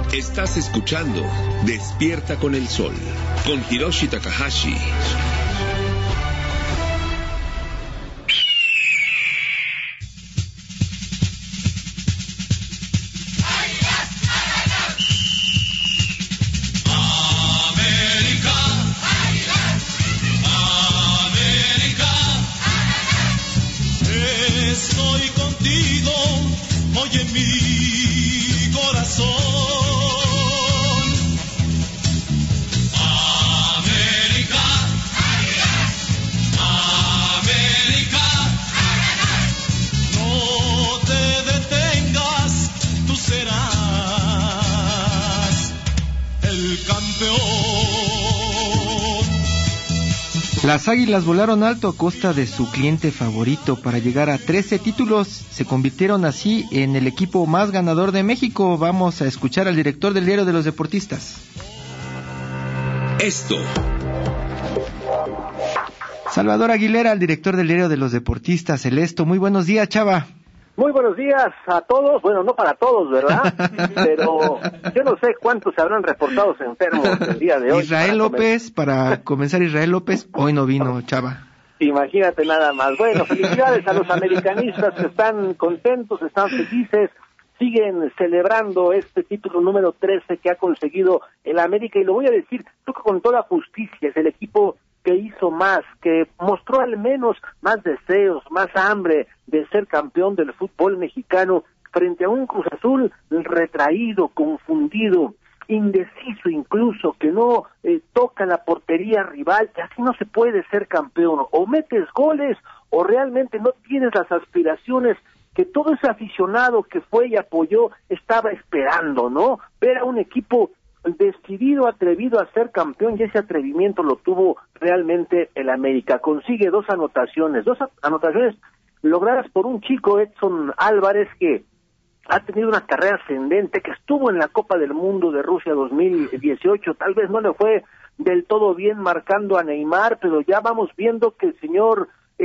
Estás escuchando Despierta con el Sol, con Hiroshi Takahashi. Estoy contigo, oye mi corazón. América, América, no te detengas, tú serás el campeón. Las Águilas volaron alto a costa de su cliente favorito para llegar a 13 títulos. Se convirtieron así en el equipo más ganador de México. Vamos a escuchar al director del Diario de los Deportistas. Esto. Salvador Aguilera, el director del Diario de los Deportistas, el Esto. Muy buenos días, Chava. Muy buenos días a todos, bueno, no para todos, ¿verdad? Pero yo no sé cuántos se habrán reportado enfermos el día de hoy. Israel López, para comenzar, Israel López, hoy no vino, Chava. Imagínate nada más. Bueno, felicidades a los americanistas que están contentos, están felices, siguen celebrando este título número 13 que ha conseguido el América, y lo voy a decir, creo que con toda justicia, es el equipo que hizo más, que mostró al menos más deseos, más hambre de ser campeón del fútbol mexicano frente a un Cruz Azul retraído, confundido, indeciso incluso, que no toca la portería rival, que así no se puede ser campeón. O metes goles o realmente no tienes las aspiraciones que todo ese aficionado que fue y apoyó estaba esperando, ¿no? Ver a un equipo decidido, atrevido a ser campeón, y ese atrevimiento lo tuvo realmente el América. Consigue dos anotaciones logradas por un chico, Edson Álvarez, que ha tenido una carrera ascendente, que estuvo en la Copa del Mundo de Rusia 2018, tal vez no le fue del todo bien marcando a Neymar, pero ya vamos viendo que el señor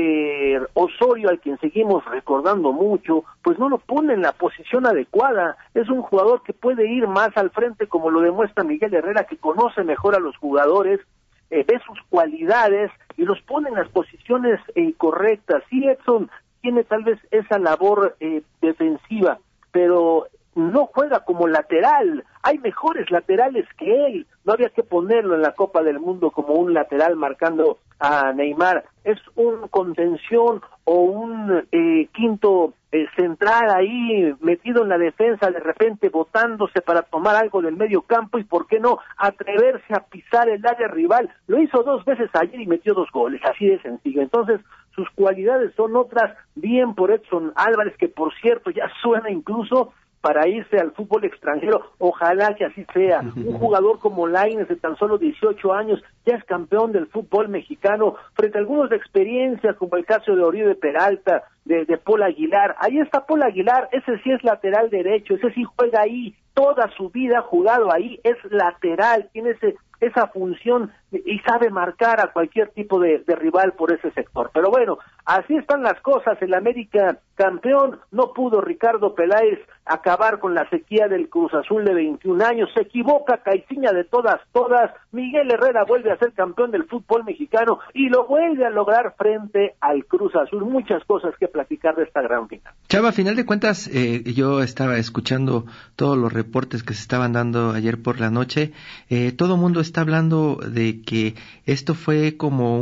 Osorio, al quien seguimos recordando mucho, pues no lo pone en la posición adecuada. Es un jugador que puede ir más al frente, como lo demuestra Miguel Herrera, que conoce mejor a los jugadores, ve sus cualidades y los pone en las posiciones correctas. Sí, Edson tiene tal vez esa labor defensiva, pero no juega como lateral. Hay mejores laterales que él. No había que ponerlo en la Copa del Mundo como un lateral marcando a Neymar. Es un contención o un quinto central ahí metido en la defensa, de repente botándose para tomar algo del medio campo, y por qué no atreverse a pisar el área rival. Lo hizo 2 veces ayer y metió 2 goles, así de sencillo. Entonces sus cualidades son otras. Bien por Edson Álvarez, que por cierto ya suena incluso para irse al fútbol extranjero. Ojalá que así sea. Un jugador como Lainez, de tan solo 18 años, ya es campeón del fútbol mexicano, frente a algunos de experiencia, como el caso de Oribe Peralta, de Paul Aguilar. Ahí está Paul Aguilar, ese sí es lateral derecho, ese sí juega ahí, toda su vida ha jugado ahí, es lateral, tiene esa función y sabe marcar a cualquier tipo de rival por ese sector. Pero bueno, así están las cosas. El América campeón, no pudo Ricardo Peláez acabar con la sequía del Cruz Azul de 21 años, se equivoca Caixinha de todas, Miguel Herrera vuelve a ser campeón del fútbol mexicano y lo vuelve a lograr frente al Cruz Azul. Muchas cosas que platicar de esta gran final. Chava, a final de cuentas, yo estaba escuchando todos los reportes que se estaban dando ayer por la noche. Todo el mundo está hablando de que esto fue como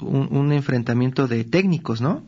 un enfrentamiento de técnicos, ¿no?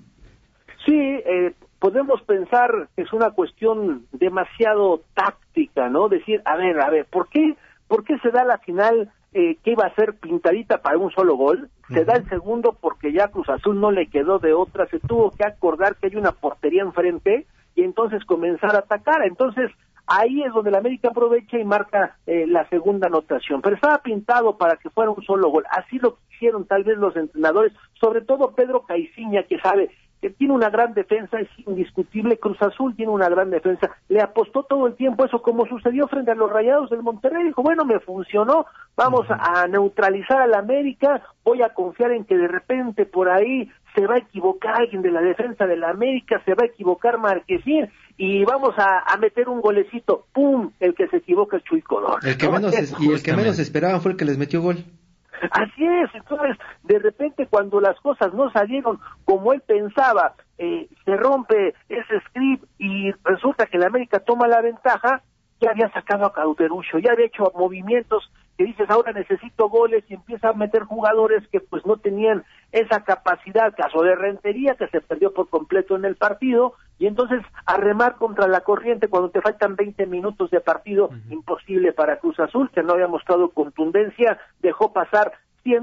Sí, podemos pensar que es una cuestión demasiado táctica, ¿no? Decir, a ver, ¿por qué se da la final que iba a ser pintadita para un solo gol? Se da el segundo porque ya Cruz Azul no le quedó de otra, se tuvo que acordar que hay una portería enfrente y entonces comenzar a atacar. Entonces ahí es donde el América aprovecha y marca la segunda anotación, pero estaba pintado para que fuera un solo gol. Así lo quisieron tal vez los entrenadores, sobre todo Pedro Caixinha, que sabe que tiene una gran defensa, es indiscutible. Cruz Azul tiene una gran defensa, le apostó todo el tiempo eso, como sucedió frente a los Rayados del Monterrey. Dijo, bueno, me funcionó, vamos a neutralizar al América, voy a confiar en que de repente por ahí se va a equivocar alguien de la defensa de la América, se va a equivocar Marquezín, y vamos a meter un golecito, ¡pum!, el que se equivoca es Chuy Corona. El que menos esperaban fue el que les metió gol. Así es. Entonces, de repente, cuando las cosas no salieron como él pensaba, se rompe ese script y resulta que la América toma la ventaja. Ya había sacado a Cauterucho, ya había hecho movimientos que dices, ahora necesito goles, y empieza a meter jugadores que pues no tenían esa capacidad, caso de Rentería, que se perdió por completo en el partido, y entonces a remar contra la corriente cuando te faltan 20 minutos de partido, imposible para Cruz Azul, que no había mostrado contundencia, dejó pasar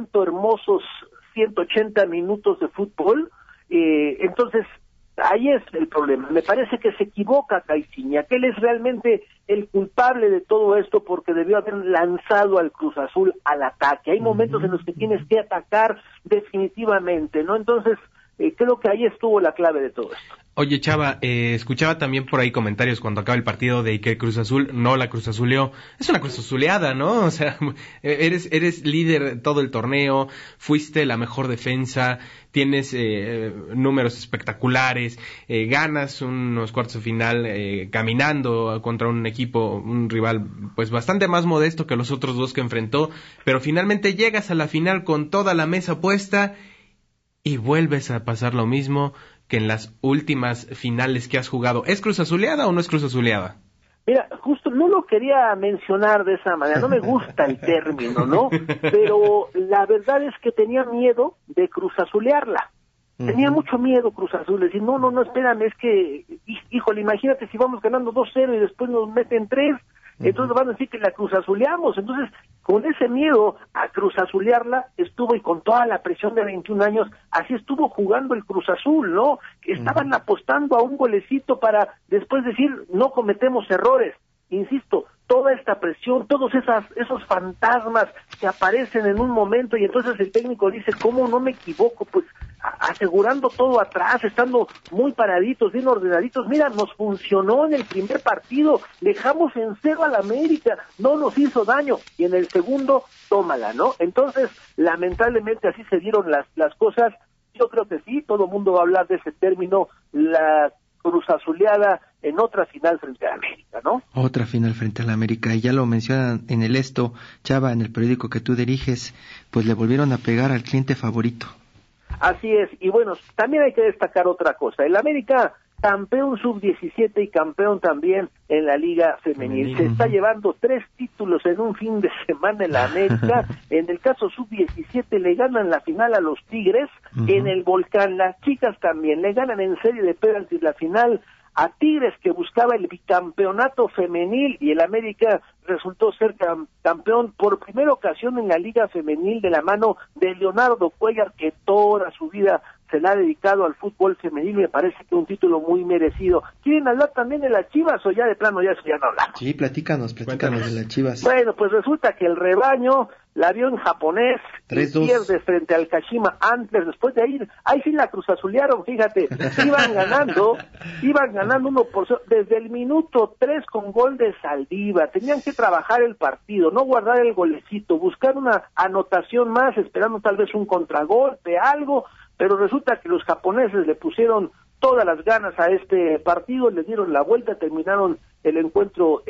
180 minutos de fútbol, entonces ahí es el problema. Me parece que se equivoca Caixinha, que él es realmente el culpable de todo esto, porque debió haber lanzado al Cruz Azul al ataque. Hay momentos en los que tienes que atacar definitivamente, ¿no? Entonces, creo que ahí estuvo la clave de todo esto. Oye, Chava, escuchaba también por ahí comentarios cuando acaba el partido de que Cruz Azul no la Cruz Azuleó. Es una Cruz Azuleada, ¿no? O sea, eres líder todo el torneo, fuiste la mejor defensa, tienes números espectaculares, ganas unos cuartos de final caminando contra un rival pues bastante más modesto que los otros dos que enfrentó, pero finalmente llegas a la final con toda la mesa puesta y vuelves a pasar lo mismo que en las últimas finales que has jugado. ¿Es Cruz Azuleada o no es Cruz Azuleada? Mira, justo no lo quería mencionar de esa manera, no me gusta el término, ¿no? Pero la verdad es que tenía miedo de Cruz Azulearla. Tenía mucho miedo Cruz Azul, decir, no, espérame, es que, híjole, imagínate si vamos ganando 2-0 y después nos meten 3, entonces van a decir que la Cruz Azuleamos. Entonces, con ese miedo a Cruz Azulearla estuvo, y con toda la presión de 21 años, así estuvo jugando el Cruz Azul, ¿no? Estaban apostando a un golecito para después decir, no cometemos errores. Insisto, toda esta presión, todos esos fantasmas que aparecen en un momento, y entonces el técnico dice, ¿cómo no me equivoco? Pues asegurando todo atrás, estando muy paraditos, bien ordenaditos. Mira, nos funcionó en el primer partido, dejamos en 0 a la América, no nos hizo daño, y en el segundo, tómala, ¿no? Entonces, lamentablemente así se dieron las cosas. Yo creo que sí, todo el mundo va a hablar de ese término, la Cruz Azuleada en otra final frente a América, ¿no? Otra final frente a la América, y ya lo mencionan en el Esto, Chava, en el periódico que tú diriges, pues le volvieron a pegar al cliente favorito. Así es, y bueno, también hay que destacar otra cosa, el América campeón sub-17 y campeón también en la Liga Femenil. Se está llevando 3 títulos en un fin de semana en la América. En el caso sub-17 le ganan la final a los Tigres, en el Volcán las chicas también le ganan en serie de penaltis la final a Tigres, que buscaba el bicampeonato femenil, y el América resultó ser campeón por primera ocasión en la Liga Femenil de la mano de Leonardo Cuellar, que toda su vida se la ha dedicado al fútbol femenil. Me parece que un título muy merecido. ¿Quieren hablar también de las Chivas o ya de plano ya no hablamos? Sí, platícanos de las Chivas. Bueno, pues resulta que el rebaño la vio en japonés, y pierde frente al Kashima Antlers. Después de ahí sí la Cruz Azulearon, fíjate, iban ganando 1-0 desde el minuto 3 con gol de Saldívar. Tenían que trabajar el partido, no guardar el golecito, buscar una anotación más, esperando tal vez un contragolpe, algo, pero resulta que los japoneses le pusieron todas las ganas a este partido, le dieron la vuelta, terminaron el encuentro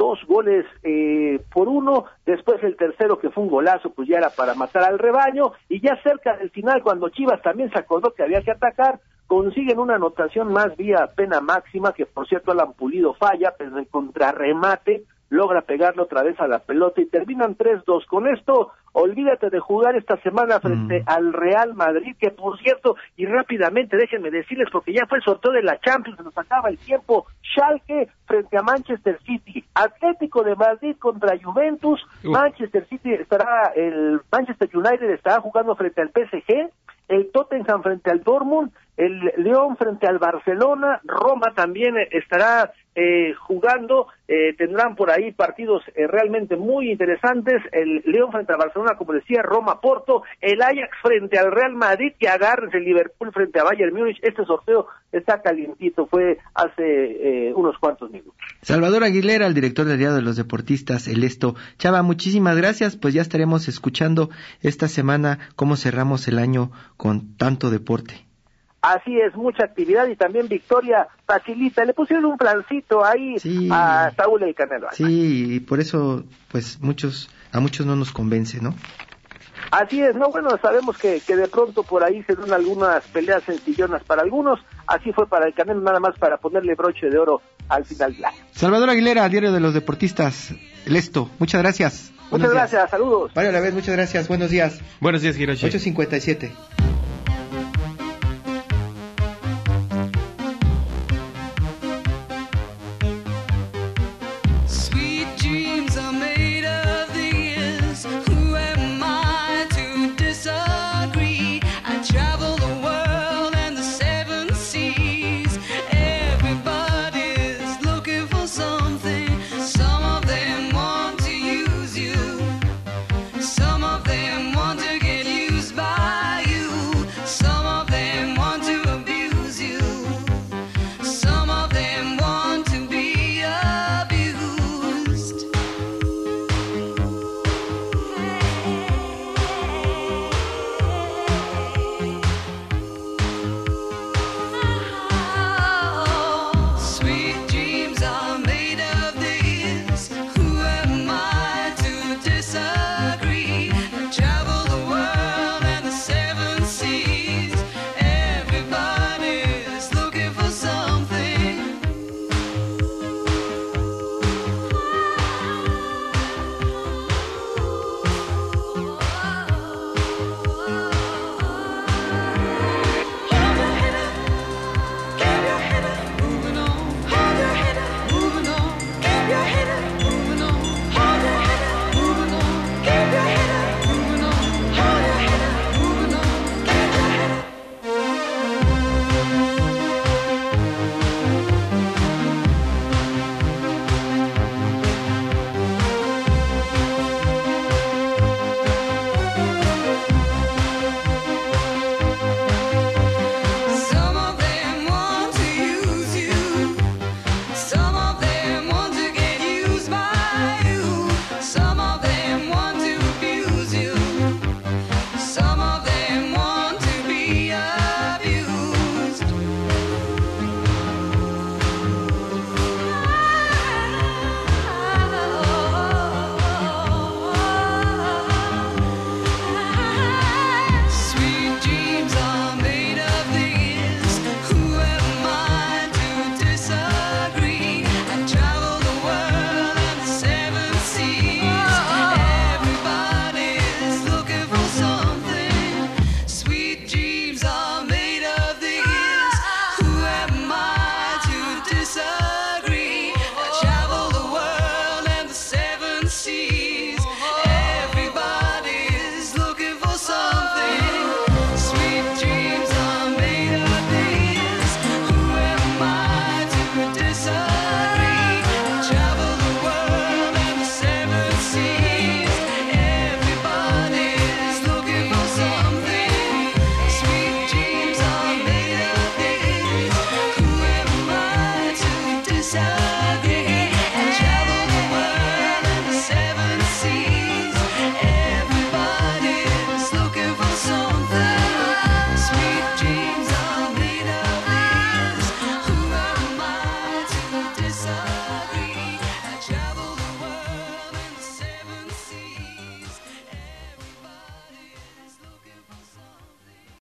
2-1, después el tercero, que fue un golazo, pues ya era para matar al rebaño, y ya cerca del final, cuando Chivas también se acordó que había que atacar, consiguen una anotación más vía pena máxima, que por cierto Alan Pulido falla, pero en contrarremate logra pegarle otra vez a la pelota y terminan 3-2. Con esto, olvídate de jugar esta semana frente al Real Madrid, que por cierto, y rápidamente déjenme decirles, porque ya fue el sorteo de la Champions, se nos acaba el tiempo. Schalke frente a Manchester City, Atlético de Madrid contra Juventus, Manchester United estará jugando frente al PSG, el Tottenham frente al Dortmund, el León frente al Barcelona, Roma también estará jugando, tendrán por ahí partidos realmente muy interesantes, el León frente al Barcelona, como decía, Roma-Porto, el Ajax frente al Real Madrid, que agárrense, el Liverpool frente a Bayern Múnich. Este sorteo está calientito, fue hace unos cuantos minutos. Salvador Aguilera, el director del Diario de los Deportistas, el Esto. Chava, muchísimas gracias, pues ya estaremos escuchando esta semana cómo cerramos el año con tanto deporte. Así es, mucha actividad y también victoria facilita. Le pusieron un plancito ahí a Saúl El Canelo Álvarez. Sí, y por eso, pues, a muchos no nos convence, ¿no? Así es, no, bueno, sabemos que de pronto por ahí se dan algunas peleas sencillonas para algunos, así fue para el Canelo, nada más para ponerle broche de oro al final del año. Salvador Aguilera, Diario de los Deportistas, El Esto, muchas gracias. Muchas gracias, saludos. Mario Alavés, muchas gracias, buenos días. Buenos días, Hiroshi. 8:57.